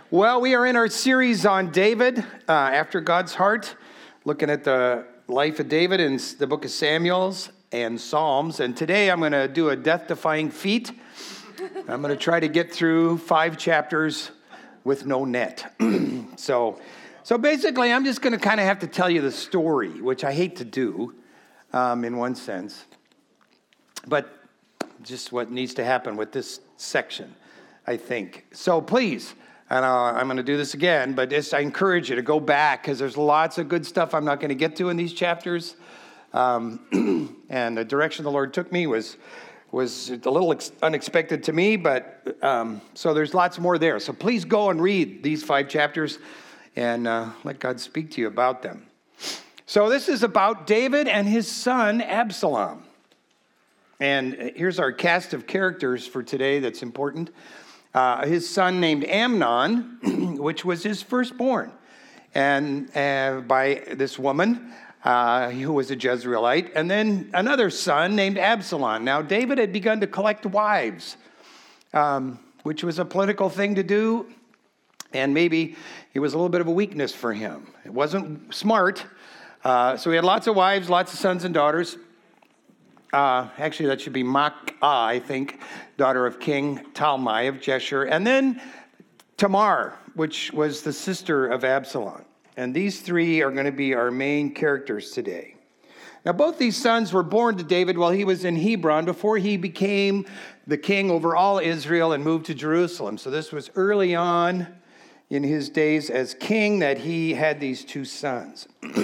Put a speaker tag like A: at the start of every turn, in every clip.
A: Well, we are in our series on David, after God's heart, looking at the life of David in the book of Samuels and Psalms. And today I'm going to do a death-defying feat. I'm going to try to get through 5 chapters with no net. So basically, I'm just going to kind of have to tell you the story, which I hate to do in one sense. But just what needs to happen with this section, I think. So please, and I'm going to do this again, but I encourage you to go back because there's lots of good stuff I'm not going to get to in these chapters. And the direction the Lord took me was a little unexpected to me, but so there's lots more there. So please go and read these 5 chapters and let God speak to you about them. So this is about David and his son Absalom. And here's our cast of characters for today that's important. His son named Amnon, which was his firstborn, and by this woman who was a Jezreelite, and then another son named Absalom. Now, David had begun to collect wives, which was a political thing to do, and maybe it was a little bit of a weakness for him. It wasn't smart, so he had lots of wives, lots of sons and daughters. Actually, that should be Maacah, I think, daughter of King Talmai of Geshur. And then Tamar, which was the sister of Absalom. And these 3 are going to be our main characters today. Now, both these sons were born to David while he was in Hebron before he became the king over all Israel and moved to Jerusalem. So this was early on in his days as king that he had these 2 sons.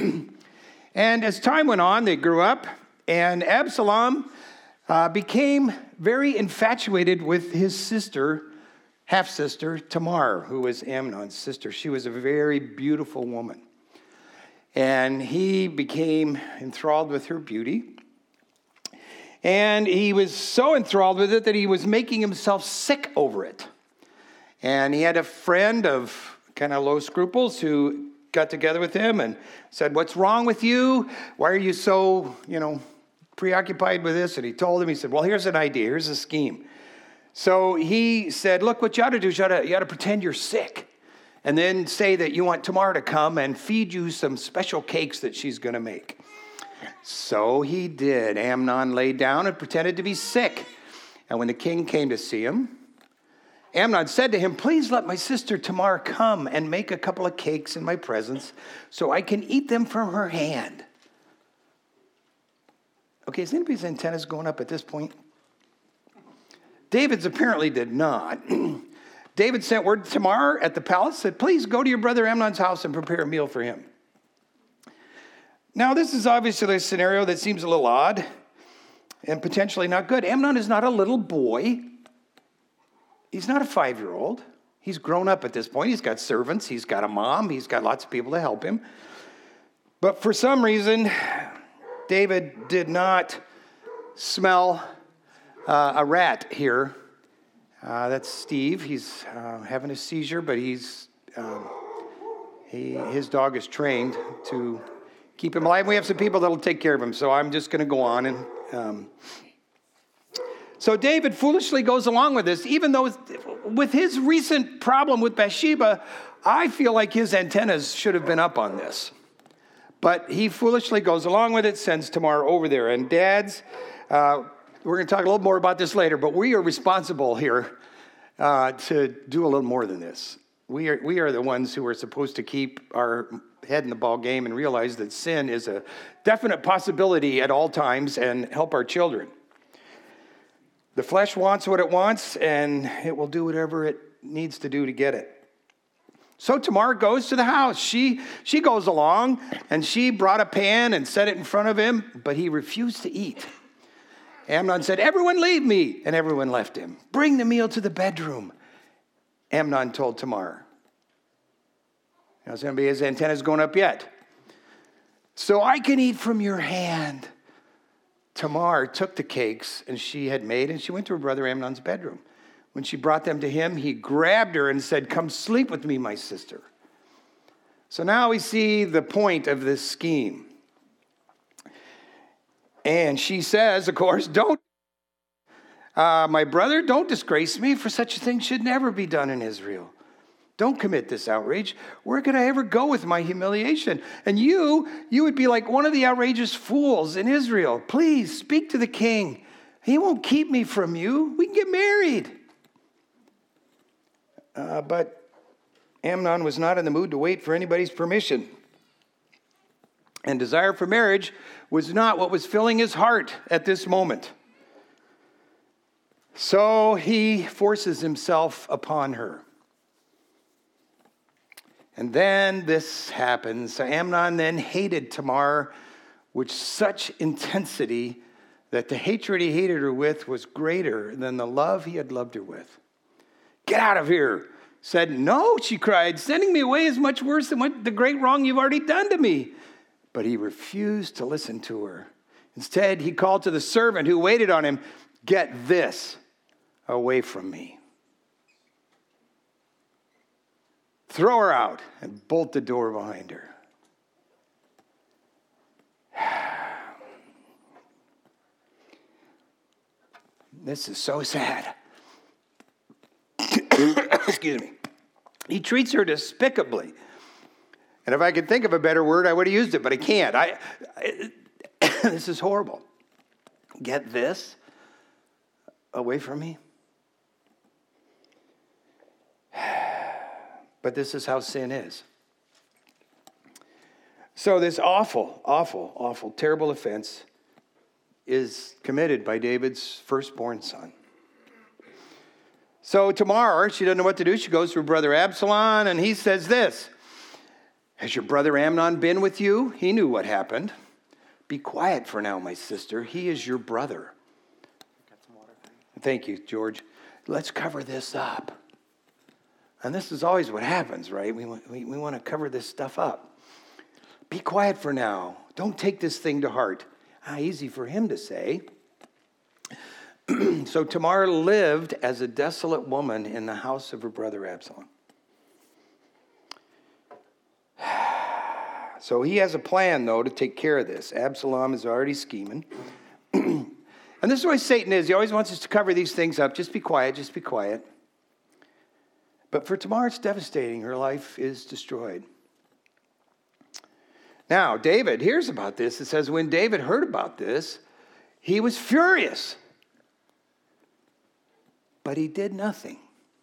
A: And as time went on, they grew up. And Absalom became very infatuated with his sister, half-sister, Tamar, who was Amnon's sister. She was a very beautiful woman. And he became enthralled with her beauty. And he was so enthralled with it that he was making himself sick over it. And he had a friend of kind of low scruples who got together with him and said, "What's wrong with you? Why are you so, preoccupied with this?" And he told him, he said, "Well, here's an idea. Here's a scheme." So he said, "Look, what you ought to do is you ought to pretend you're sick and then say that you want Tamar to come and feed you some special cakes that she's going to make." So he did. Amnon laid down and pretended to be sick. And when the king came to see him, Amnon said to him, "Please let my sister Tamar come and make a couple of cakes in my presence so I can eat them from her hand." Okay, is anybody's antennas going up at this point? David's apparently did not. David sent word to Tamar at the palace, said, "Please go to your brother Amnon's house and prepare a meal for him." Now, this is obviously a scenario that seems a little odd and potentially not good. Amnon is not a little boy. He's not a 5-year-old. He's grown up at this point. He's got servants. He's got a mom. He's got lots of people to help him. But for some reason, David did not smell a rat here. That's Steve. He's having a seizure, but his dog is trained to keep him alive. We have some people that will take care of him, so I'm just going to go on. And so David foolishly goes along with this, even though with his recent problem with Bathsheba, I feel like his antennas should have been up on this. But he foolishly goes along with it, sends Tamar over there. And dads, we're going to talk a little more about this later, but we are responsible here to do a little more than this. We are the ones who are supposed to keep our head in the ball game and realize that sin is a definite possibility at all times and help our children. The flesh wants what it wants, and it will do whatever it needs to do to get it. So Tamar goes to the house. She goes along, and she brought a pan and set it in front of him, but he refused to eat. Amnon said, "Everyone leave me," and everyone left him. "Bring the meal to the bedroom," Amnon told Tamar. Now, it's going to be his antennas going up yet. "So I can eat from your hand." Tamar took the cakes and she had made, and she went to her brother Amnon's bedroom. When she brought them to him, he grabbed her and said, "Come sleep with me, my sister." So now we see the point of this scheme. And she says, of course, "Don't My brother, don't disgrace me, for such a thing should never be done in Israel. Don't commit this outrage. Where could I ever go with my humiliation? And you would be like one of the outrageous fools in Israel. Please speak to the king. He won't keep me from you. We can get married. But Amnon was not in the mood to wait for anybody's permission. And desire for marriage was not what was filling his heart at this moment. So he forces himself upon her. And then this happens. So Amnon then hated Tamar with such intensity that the hatred he hated her with was greater than the love he had loved her with. Get out of here, said. No, she cried, sending me away is much worse than the great wrong you've already done to me. But he refused to listen to her. Instead, he called to the servant who waited on him, get this away from me. Throw her out and bolt the door behind her. This is so sad. Excuse me. He treats her despicably. And if I could think of a better word, I would have used it, but I can't. This is horrible. Get this away from me. But this is how sin is. So this awful, terrible offense is committed by David's firstborn son. So Tamar, she doesn't know what to do. She goes to her brother Absalom, and he says this, has your brother Amnon been with you? He knew what happened. Be quiet for now, my sister. He is your brother. Got some water. Thank you, George. Let's cover this up. And this is always what happens, right? We want to cover this stuff up. Be quiet for now. Don't take this thing to heart. Easy for him to say. So Tamar lived as a desolate woman in the house of her brother Absalom. So he has a plan, though, to take care of this. Absalom is already scheming. And this is the way Satan is. He always wants us to cover these things up. Just be quiet, just be quiet. But for Tamar, it's devastating. Her life is destroyed. Now, David hears about this. It says, when David heard about this, he was furious. But he did nothing.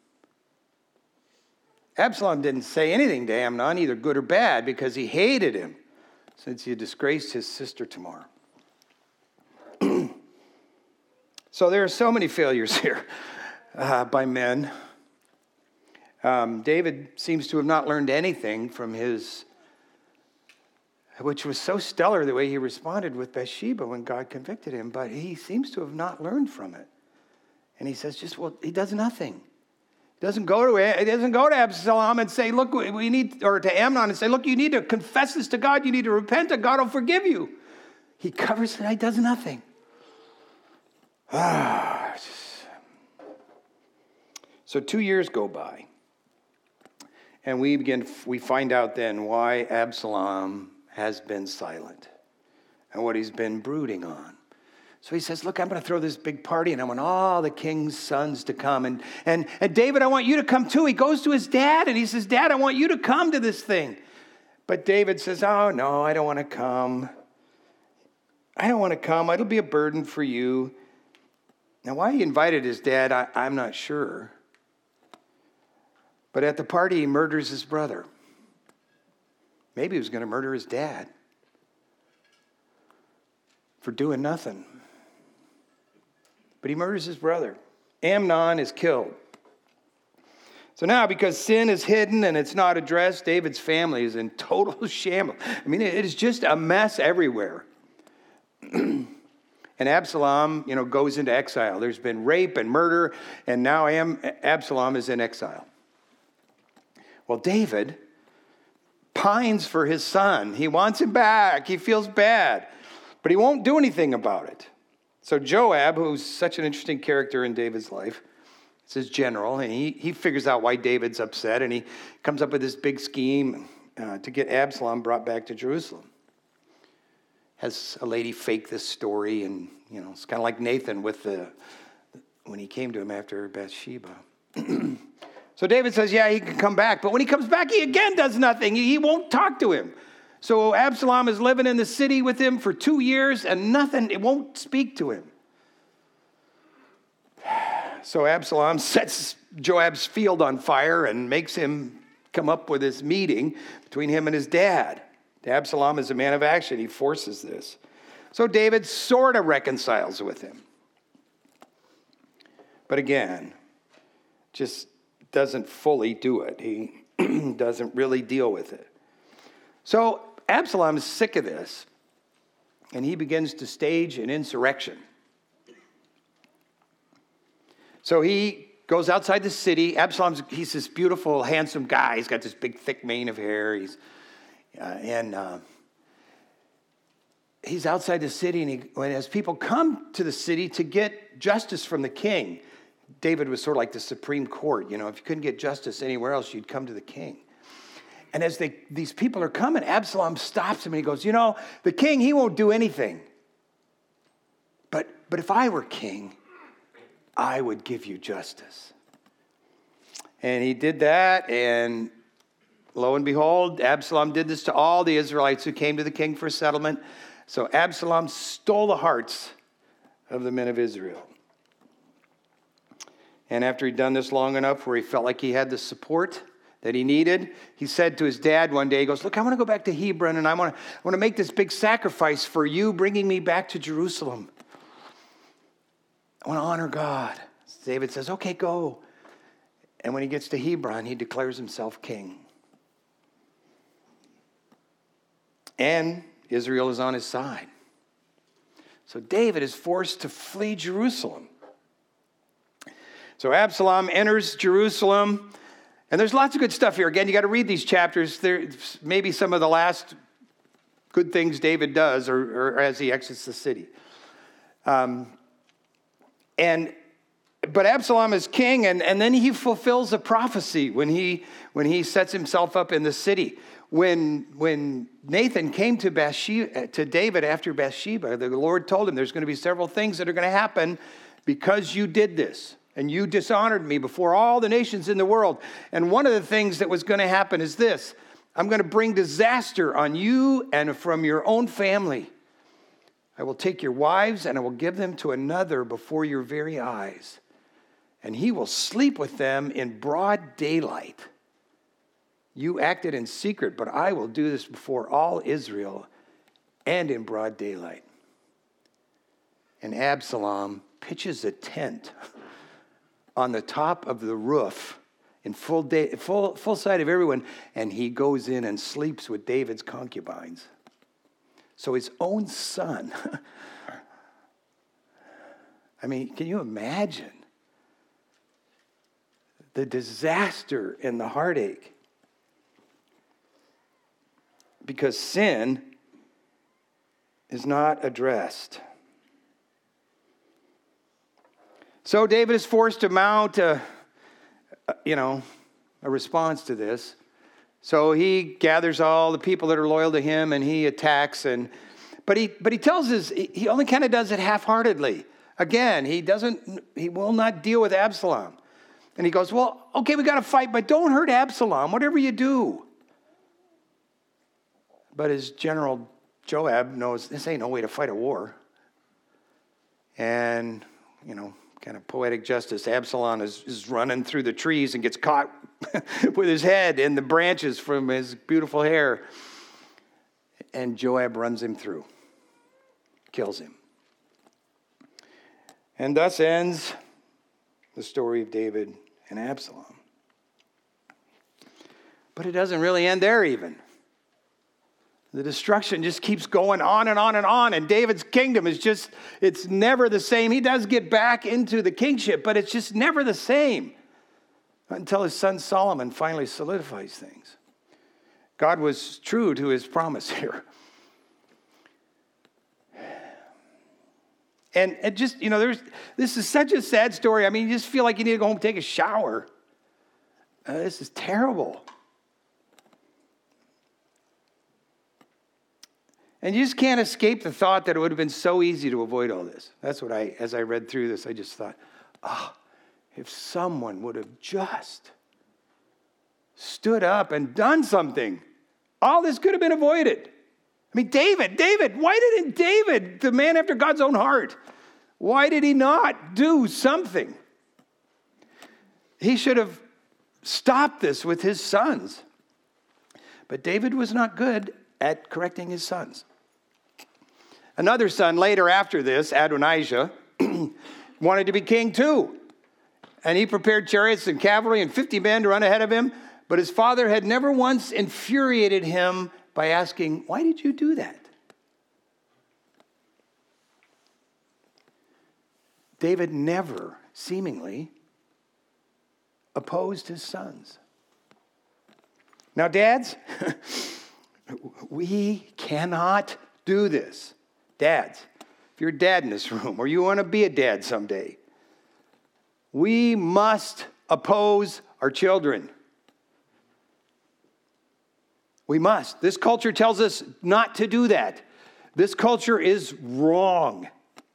A: Absalom didn't say anything to Amnon, either good or bad, because he hated him, since he had disgraced his sister Tamar. So there are so many failures here by men. David seems to have not learned anything from his, which was so stellar the way he responded with Bathsheba when God convicted him, but he seems to have not learned from it. And he says, he does nothing. He doesn't go to Absalom and say, look, we need, or to Amnon and say, look, you need to confess this to God. You need to repent and God will forgive you. He covers it. He does nothing. So 2 years go by. And we find out then why Absalom has been silent and what he's been brooding on. So he says, look, I'm going to throw this big party and I want all the king's sons to come. And David, I want you to come too. He goes to his dad and he says, Dad, I want you to come to this thing. But David says, oh, no, I don't want to come. I don't want to come. It'll be a burden for you. Now, why he invited his dad, I'm not sure. But at the party, he murders his brother. Maybe he was going to murder his dad for doing nothing. But he murders his brother. Amnon is killed. So now, because sin is hidden and it's not addressed, David's family is in total shambles. I mean, it is just a mess everywhere. And Absalom, goes into exile. There's been rape and murder, and now Absalom is in exile. Well, David pines for his son. He wants him back. He feels bad, but he won't do anything about it. So Joab, who's such an interesting character in David's life, is his general, and he figures out why David's upset, and he comes up with this big scheme to get Absalom brought back to Jerusalem. Has a lady fake this story, and it's kind of like Nathan with when he came to him after Bathsheba. So So David says, yeah, he can come back. But when he comes back, he again does nothing. He won't talk to him. So Absalom is living in the city with him for 2 years and nothing, it won't speak to him. So Absalom sets Joab's field on fire and makes him come up with this meeting between him and his dad. Absalom is a man of action. He forces this. So David sort of reconciles with him. But again, just doesn't fully do it. He doesn't really deal with it. So Absalom is sick of this, and he begins to stage an insurrection. So he goes outside the city. He's this beautiful, handsome guy. He's got this big, thick mane of hair. He's outside the city, and as people come to the city to get justice from the king, David was sort of like the Supreme Court. You know, if you couldn't get justice anywhere else, you'd come to the king. And as these people are coming, Absalom stops him and he goes, you know, the king, he won't do anything. But if I were king, I would give you justice. And he did that, and lo and behold, Absalom did this to all the Israelites who came to the king for settlement. So Absalom stole the hearts of the men of Israel. And after he'd done this long enough where he felt like he had the support that he needed, he said to his dad one day, he goes, look, I want to go back to Hebron, and I want to make this big sacrifice for you bringing me back to Jerusalem. I want to honor God. David says, okay, go. And when he gets to Hebron, he declares himself king. And Israel is on his side. So David is forced to flee Jerusalem. So Absalom enters Jerusalem. And there's lots of good stuff here. Again, you got to read these chapters. There's maybe some of the last good things David does or as he exits the city. But Absalom is king, and then he fulfills a prophecy when he sets himself up in the city. When Nathan came to David after Bathsheba, the Lord told him there's going to be several things that are going to happen because you did this. And you dishonored me before all the nations in the world. And one of the things that was going to happen is this. I'm going to bring disaster on you and from your own family. I will take your wives and I will give them to another before your very eyes. And he will sleep with them in broad daylight. You acted in secret, but I will do this before all Israel and in broad daylight. And Absalom pitches a tent on the top of the roof in full sight of everyone, and he goes in and sleeps with David's concubines. So his own son. I mean, can you imagine the disaster and the heartache? Because sin is not addressed. So David is forced to mount a response to this. So he gathers all the people that are loyal to him and he attacks. But he tells us he only kind of does it half-heartedly. Again, he will not deal with Absalom. And he goes, well, okay, we got to fight, but don't hurt Absalom, whatever you do. But his general Joab knows this ain't no way to fight a war. And, kind of poetic justice, Absalom is running through the trees and gets caught with his head in the branches from his beautiful hair. And Joab runs him through, kills him. And thus ends the story of David and Absalom. But it doesn't really end there even. The destruction just keeps going on and on and on. And David's kingdom it's never the same. He does get back into the kingship, but it's just never the same until his son Solomon finally solidifies things. God was true to his promise here. And it just, this is such a sad story. I mean, you just feel like you need to go home and take a shower. This is terrible. And you just can't escape the thought that it would have been so easy to avoid all this. That's what as I read through this, I just thought, if someone would have just stood up and done something, all this could have been avoided. I mean, David, why didn't David, the man after God's own heart, why did he not do something? He should have stopped this with his sons. But David was not good at correcting his sons. Another son later after this, Adonijah, wanted to be king too. And he prepared chariots and cavalry and 50 men to run ahead of him. But his father had never once infuriated him by asking, why did you do that? David never, seemingly, opposed his sons. Now, dads, we cannot do this. Dads, if you're a dad in this room, or you want to be a dad someday, we must oppose our children. We must. This culture tells us not to do that. This culture is wrong.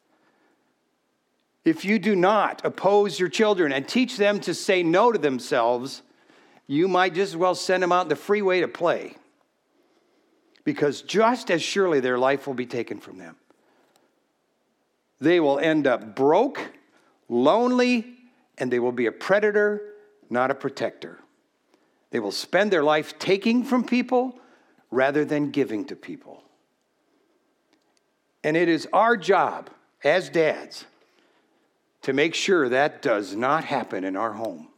A: If you do not oppose your children and teach them to say no to themselves, you might just as well send them out in the freeway to play. Because just as surely their life will be taken from them. They will end up broke, lonely, and they will be a predator, not a protector. They will spend their life taking from people rather than giving to people. And it is our job as dads to make sure that does not happen in our home.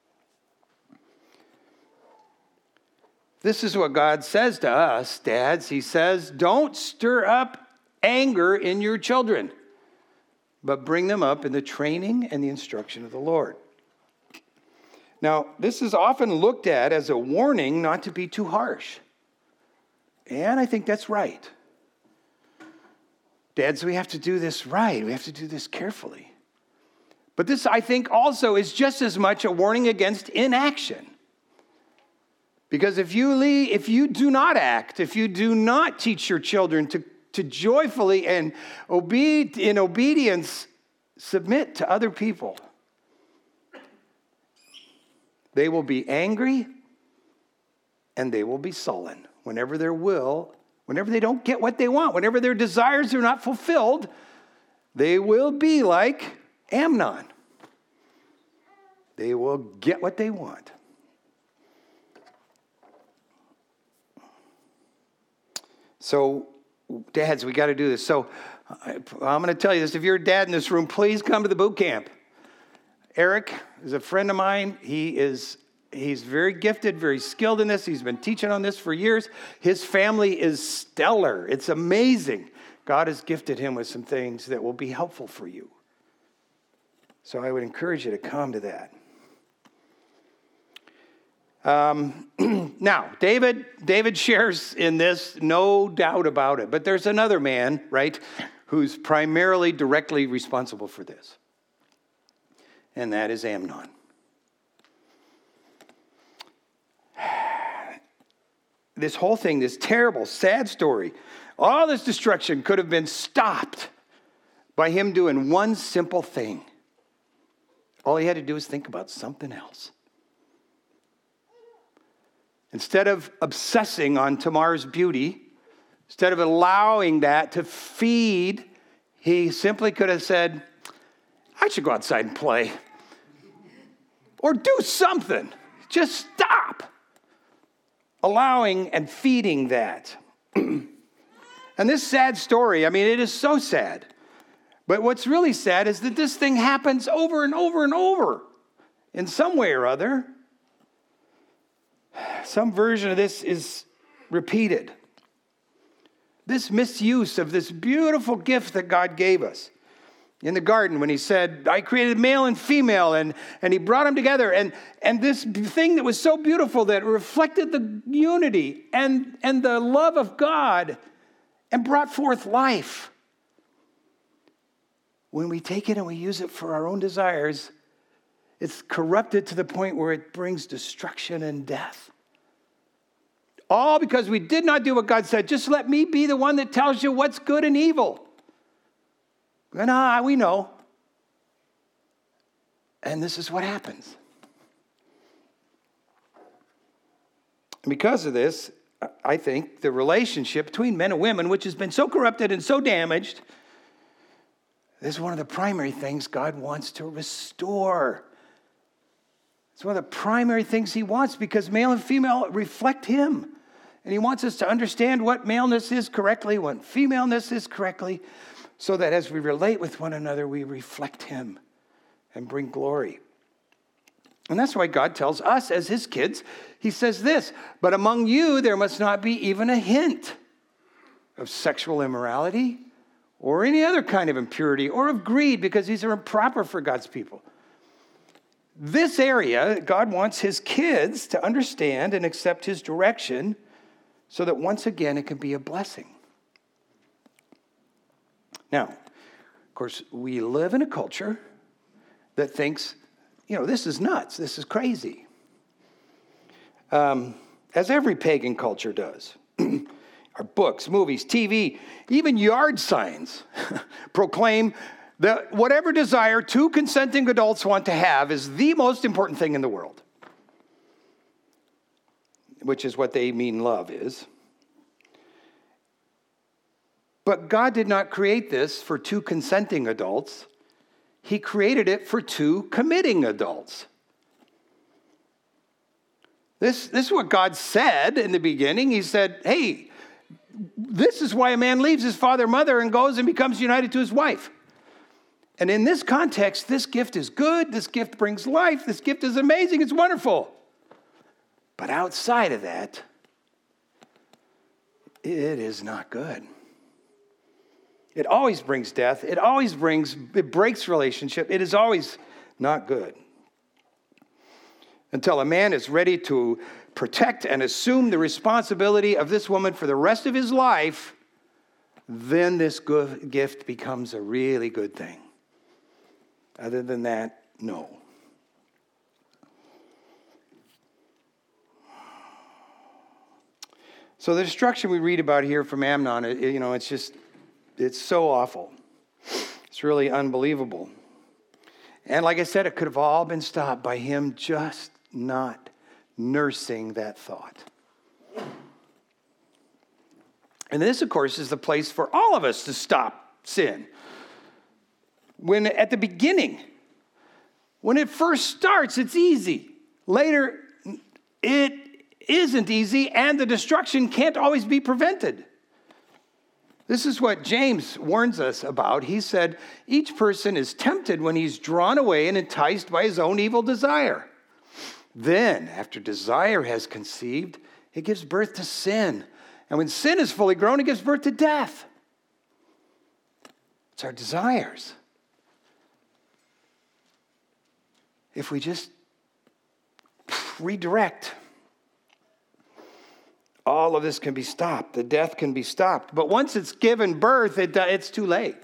A: This is what God says to us, dads. He says, don't stir up anger in your children, but bring them up in the training and the instruction of the Lord. Now, this is often looked at as a warning not to be too harsh. And I think that's right. Dads, we have to do this right. We have to do this carefully. But this, I think, also is just as much a warning against inaction. Because if you do not act, if you do not teach your children to joyfully and in obedience submit to other people, they will be angry and they will be sullen whenever they don't get what they want, whenever their desires are not fulfilled, they will be like Amnon. They will get what they want. So, dads, we got to do this. So, I'm going to tell you this. If you're a dad in this room, please come to the boot camp. Eric is a friend of mine. He's very gifted, very skilled in this. He's been teaching on this for years. His family is stellar. It's amazing. God has gifted him with some things that will be helpful for you. So I would encourage you to come to that. Now, David shares in this, no doubt about it. But there's another man, right, who's primarily directly responsible for this. And that is Amnon. This whole thing, this terrible, sad story, all this destruction could have been stopped by him doing one simple thing. All he had to do was think about something else. Instead of obsessing on Tamar's beauty, instead of allowing that to feed, he simply could have said, I should go outside and play. Or do something. Just stop allowing and feeding that. And this sad story, I mean, it is so sad. But what's really sad is that this thing happens over and over and over in some way or other. Some version of this is repeated. This misuse of this beautiful gift that God gave us in the garden when he said, I created male and female, and he brought them together. And this thing that was so beautiful that reflected the unity and the love of God and brought forth life. When we take it and we use it for our own desires, it's corrupted to the point where it brings destruction and death. All because we did not do what God said. Just let me be the one that tells you what's good and evil. And we know. And this is what happens. And because of this, I think the relationship between men and women, which has been so corrupted and so damaged, this is one of the primary things God wants to restore. It's one of the primary things he wants because male and female reflect him. And he wants us to understand what maleness is correctly, what femaleness is correctly, so that as we relate with one another, we reflect him and bring glory. And that's why God tells us as his kids, he says this, but among you there must not be even a hint of sexual immorality or any other kind of impurity or of greed, because these are improper for God's people. This area, God wants his kids to understand and accept his direction so that once again it can be a blessing. Now, of course, we live in a culture that thinks, this is nuts, this is crazy. As every pagan culture does. Our books, movies, TV, even yard signs proclaim that whatever desire two consenting adults want to have is the most important thing in the world, which is what they mean love is. But God did not create this for two consenting adults. He created it for two committing adults. This is what God said in the beginning. He said, hey, this is why a man leaves his father and mother and goes and becomes united to his wife. And in this context, this gift is good. This gift brings life. This gift is amazing. It's wonderful. But outside of that, it is not good. It always brings death. It breaks relationship. It is always not good. Until a man is ready to protect and assume the responsibility of this woman for the rest of his life, then this good gift becomes a really good thing. Other than that, no. So the destruction we read about here from Amnon, it's so awful. It's really unbelievable. And like I said, it could have all been stopped by him just not nursing that thought. And this, of course, is the place for all of us to stop sin. When at the beginning, when it first starts, it's easy. Later, it isn't easy, and the destruction can't always be prevented. This is what James warns us about. He said, each person is tempted when he's drawn away and enticed by his own evil desire. Then, after desire has conceived, it gives birth to sin. And when sin is fully grown, it gives birth to death. It's our desires. If we just redirect, all of this can be stopped. The death can be stopped. But once it's given birth, it's too late.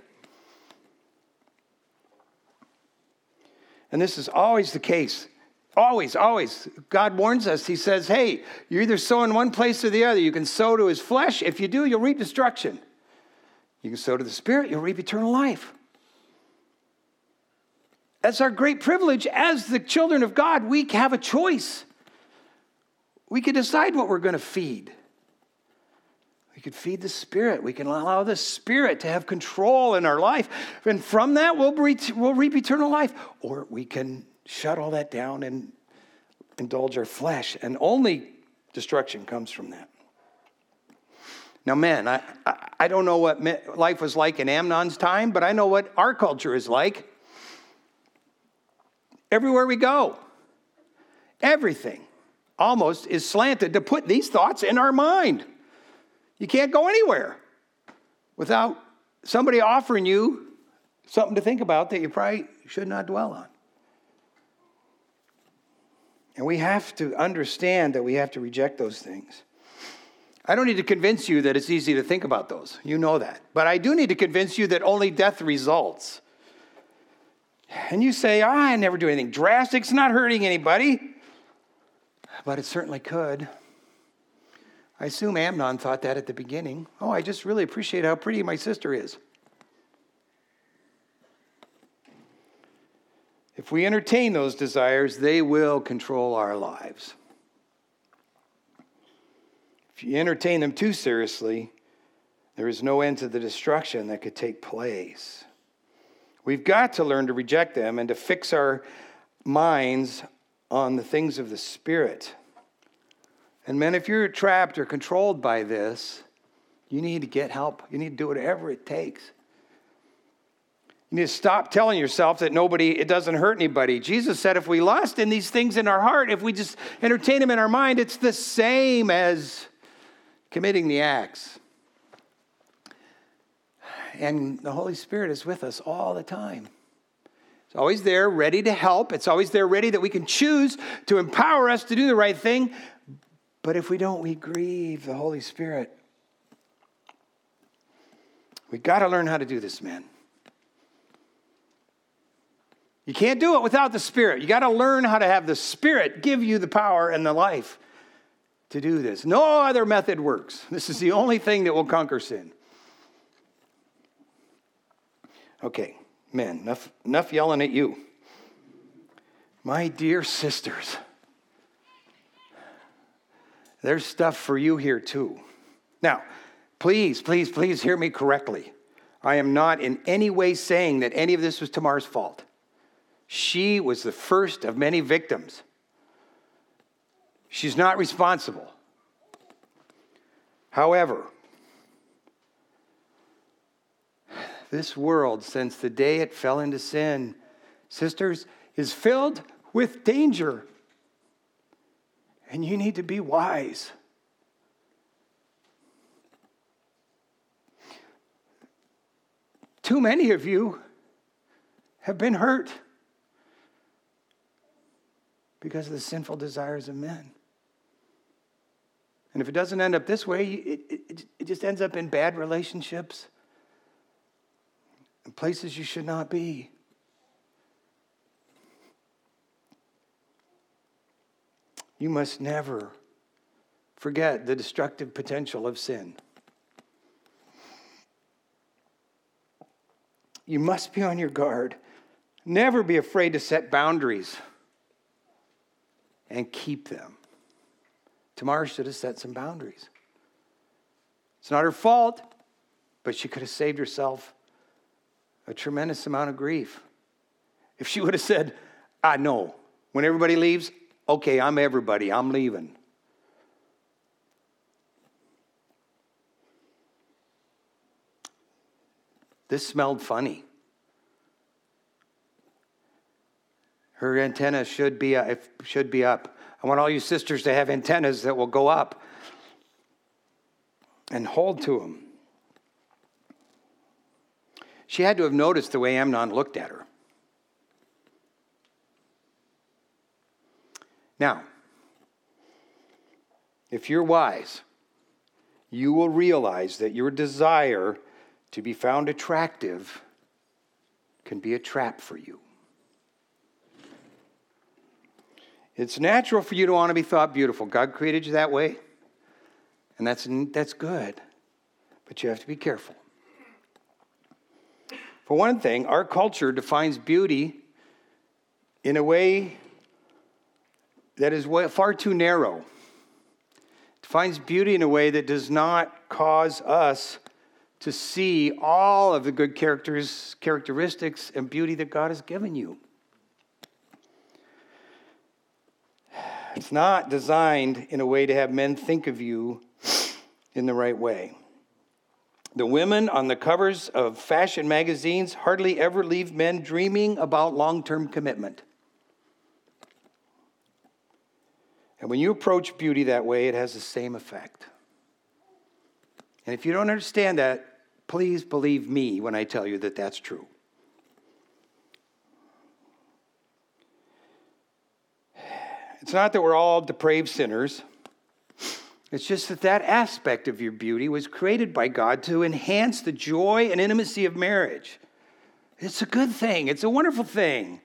A: And this is always the case. Always, always. God warns us. He says, hey, you either sow in one place or the other. You can sow to his flesh. If you do, you'll reap destruction. You can sow to the Spirit. You'll reap eternal life. That's our great privilege. As the children of God, we have a choice. We can decide what we're going to feed. We could feed the Spirit. We can allow the Spirit to have control in our life. And from that, we'll reap eternal life. Or we can shut all that down and indulge our flesh. And only destruction comes from that. Now, men, I don't know what life was like in Amnon's time, but I know what our culture is like. Everywhere we go, everything almost is slanted to put these thoughts in our mind. You can't go anywhere without somebody offering you something to think about that you probably should not dwell on. And we have to understand that we have to reject those things. I don't need to convince you that it's easy to think about those. You know that. But I do need to convince you that only death results. And you say, I never do anything drastic. It's not hurting anybody. But it certainly could. I assume Amnon thought that at the beginning. Oh, I just really appreciate how pretty my sister is. If we entertain those desires, they will control our lives. If you entertain them too seriously, there is no end to the destruction that could take place. We've got to learn to reject them and to fix our minds on the things of the Spirit. And men, if you're trapped or controlled by this, you need to get help. You need to do whatever it takes. You need to stop telling yourself that it doesn't hurt anybody. Jesus said if we lust in these things in our heart, if we just entertain them in our mind, it's the same as committing the acts. And the Holy Spirit is with us all the time. It's always there, ready to help. It's always there, ready that we can choose to empower us to do the right thing. But if we don't, we grieve the Holy Spirit. We've got to learn how to do this, man. You can't do it without the Spirit. You got to learn how to have the Spirit give you the power and the life to do this. No other method works. This is the only thing that will conquer sin. Okay, men, enough yelling at you. My dear sisters, there's stuff for you here too. Now, please hear me correctly. I am not in any way saying that any of this was Tamar's fault. She was the first of many victims. She's not responsible. However, this world, since the day it fell into sin, sisters, is filled with danger. And you need to be wise. Too many of you have been hurt because of the sinful desires of men. And if it doesn't end up this way, it just ends up in bad relationships and places you should not be. You must never forget the destructive potential of sin. You must be on your guard. Never be afraid to set boundaries and keep them. Tamar should have set some boundaries. It's not her fault, but she could have saved herself a tremendous amount of grief. If she would have said, no, when everybody leaves, okay, I'm everybody, I'm leaving. This smelled funny. Her antenna should be up. I want all you sisters to have antennas that will go up and hold to them. She had to have noticed the way Amnon looked at her. Now, if you're wise, you will realize that your desire to be found attractive can be a trap for you. It's natural for you to want to be thought beautiful. God created you that way, and that's good. But you have to be careful. For one thing, our culture defines beauty in a way that is far too narrow. It defines beauty in a way that does not cause us to see all of the good characteristics and beauty that God has given you. It's not designed in a way to have men think of you in the right way. The women on the covers of fashion magazines hardly ever leave men dreaming about long-term commitment. And when you approach beauty that way, it has the same effect. And if you don't understand that, please believe me when I tell you that that's true. It's not that we're all depraved sinners. It's just that aspect of your beauty was created by God to enhance the joy and intimacy of marriage. It's a good thing. It's a wonderful thing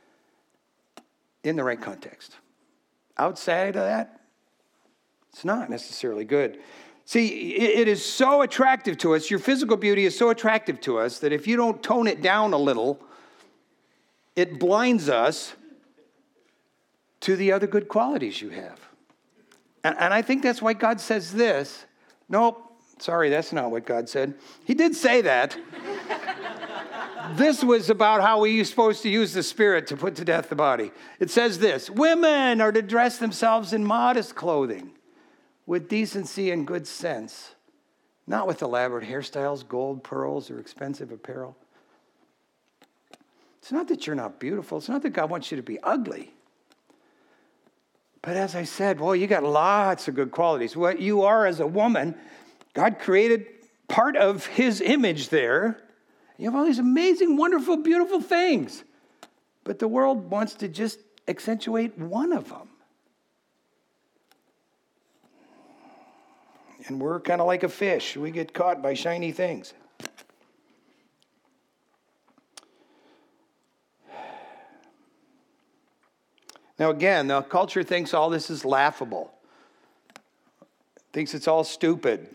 A: in the right context. Outside of that, it's not necessarily good. See, it is so attractive to us. Your physical beauty is so attractive to us that if you don't tone it down a little, it blinds us to the other good qualities you have. And I think that's why God says this. Nope, sorry, that's not what God said. He did say that. This was about how we are supposed to use the Spirit to put to death the body. It says this: women are to dress themselves in modest clothing, with decency and good sense, not with elaborate hairstyles, gold, pearls, or expensive apparel. It's not that you're not beautiful. It's not that God wants you to be ugly. But as I said, well, you got lots of good qualities. What you are as a woman, God created part of his image there. You have all these amazing, wonderful, beautiful things. But the world wants to just accentuate one of them. And we're kind of like a fish. We get caught by shiny things. Now again, the culture thinks all this is laughable. Thinks it's all stupid.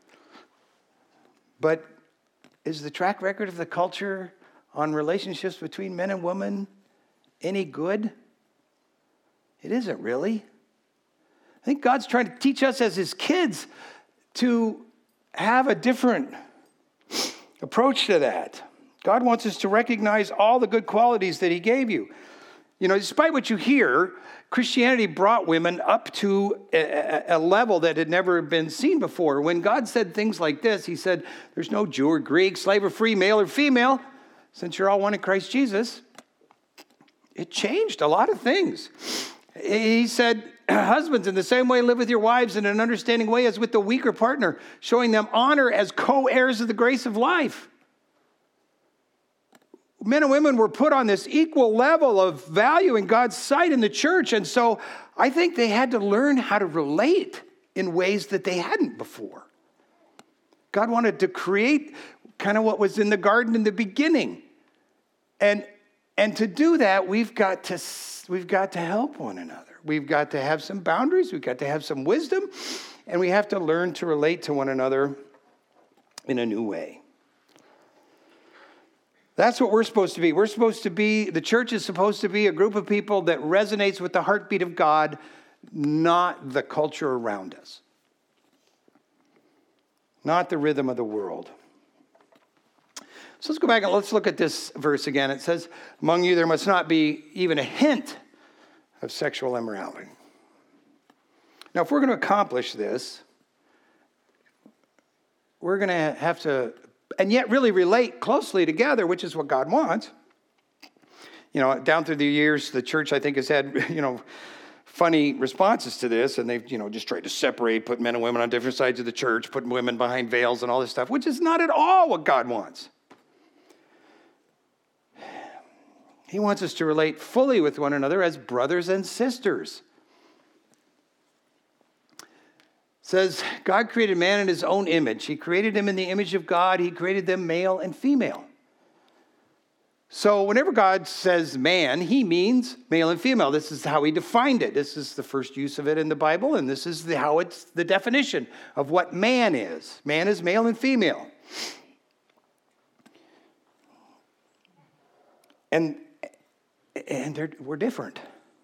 A: But is the track record of the culture on relationships between men and women any good? It isn't really. I think God's trying to teach us as his kids to have a different approach to that. God wants us to recognize all the good qualities that he gave you. You know, despite what you hear, Christianity brought women up to a level that had never been seen before. When God said things like this, he said, there's no Jew or Greek, slave or free, male or female, since you're all one in Christ Jesus. It changed a lot of things. He said, husbands, in the same way, live with your wives in an understanding way as with the weaker partner, showing them honor as co-heirs of the grace of life. Men and women were put on this equal level of value in God's sight in the church. And so I think they had to learn how to relate in ways that they hadn't before. God wanted to create kind of what was in the garden in the beginning. And to do that, we've got to help one another. We've got to have some boundaries. We've got to have some wisdom. And we have to learn to relate to one another in a new way. That's what we're supposed to be. The church is supposed to be a group of people that resonates with the heartbeat of God, not the culture around us. Not the rhythm of the world. So let's go back and let's look at this verse again. It says, among you there must not be even a hint of sexual immorality. Now, if we're going to accomplish this, we're going to have to, and yet really relate closely together, which is what God wants. You know, down through the years, the church, I think, has had, funny responses to this, and they've, just tried to separate, put men and women on different sides of the church, put women behind veils and all this stuff, which is not at all what God wants. He wants us to relate fully with one another as brothers and sisters. It says, God created man in his own image. He created him in the image of God. He created them male and female. So whenever God says man, he means male and female. This is how he defined it. This is the first use of it in the Bible, and this is how it's the definition of what man is. Man is male and female. And we're different.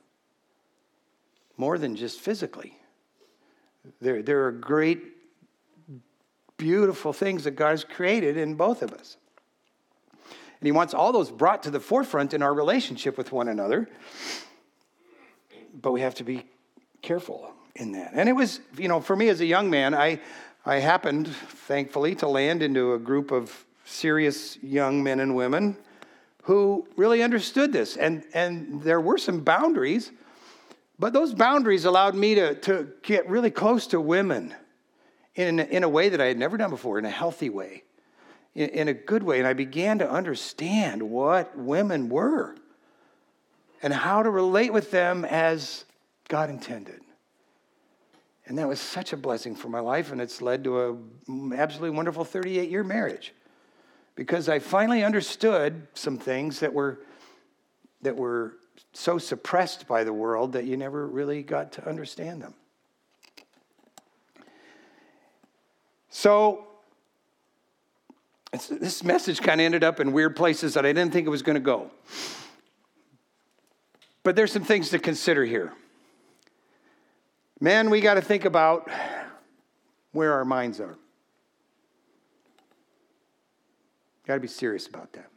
A: More than just physically. There are great, beautiful things that God has created in both of us. And he wants all those brought to the forefront in our relationship with one another. But we have to be careful in that. And it was, for me as a young man, I happened, thankfully, to land into a group of serious young men and women who really understood this. And there were some boundaries, but those boundaries allowed me to get really close to women in a way that I had never done before, in a healthy way, in a good way. And I began to understand what women were and how to relate with them as God intended. And that was such a blessing for my life, and it's led to an absolutely wonderful 38-year marriage. Because I finally understood some things that were so suppressed by the world that you never really got to understand them. So this message kind of ended up in weird places that I didn't think it was going to go. But there's some things to consider here. Men, we got to think about where our minds are. Got to be serious about that.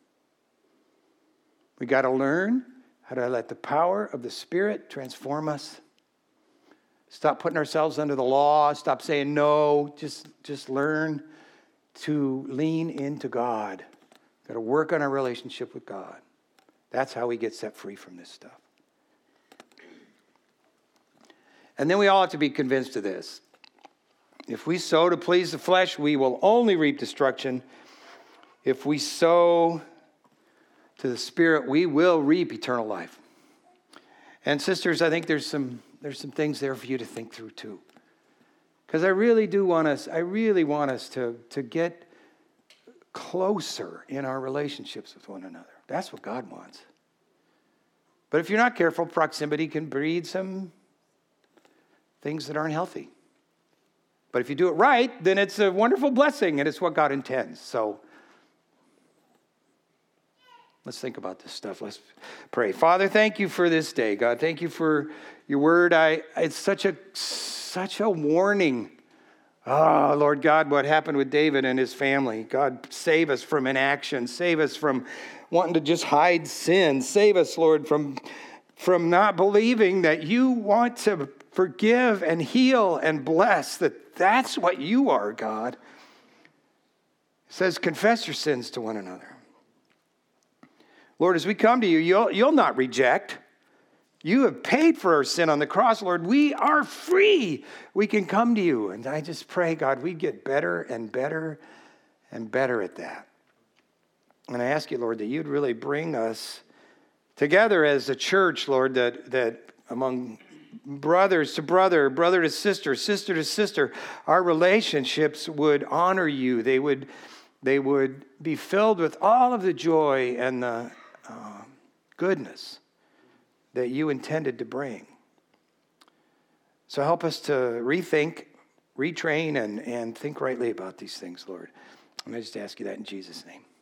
A: We got to learn how to let the power of the Spirit transform us. Stop putting ourselves under the law. Stop saying no. Just learn to lean into God. Got to work on our relationship with God. That's how we get set free from this stuff. And then we all have to be convinced of this. If we sow to please the flesh, we will only reap destruction. If we sow to the Spirit, we will reap eternal life. And sisters, I think there's some things there for you to think through too. Because I really want us to get closer in our relationships with one another. That's what God wants. But if you're not careful, proximity can breed some things that aren't healthy. But if you do it right, then it's a wonderful blessing, and it's what God intends. So let's think about this stuff. Let's pray. Father, thank you for this day, God. Thank you for your word. It's such a warning. Oh, Lord God, what happened with David and his family. God, save us from inaction. Save us from wanting to just hide sin. Save us, Lord, from not believing that you want to forgive and heal and bless, that's what you are, God. It says, confess your sins to one another. Lord, as we come to you, you'll not reject. You have paid for our sin on the cross, Lord. We are free. We can come to you. And I just pray, God, we get better and better and better at that. And I ask you, Lord, that you'd really bring us together as a church, Lord, that among brothers to brother, brother to sister, sister to sister, our relationships would honor you. They would be filled with all of the joy and the goodness that you intended to bring. So help us to rethink, retrain, and think rightly about these things, Lord. And I just ask you that in Jesus' name.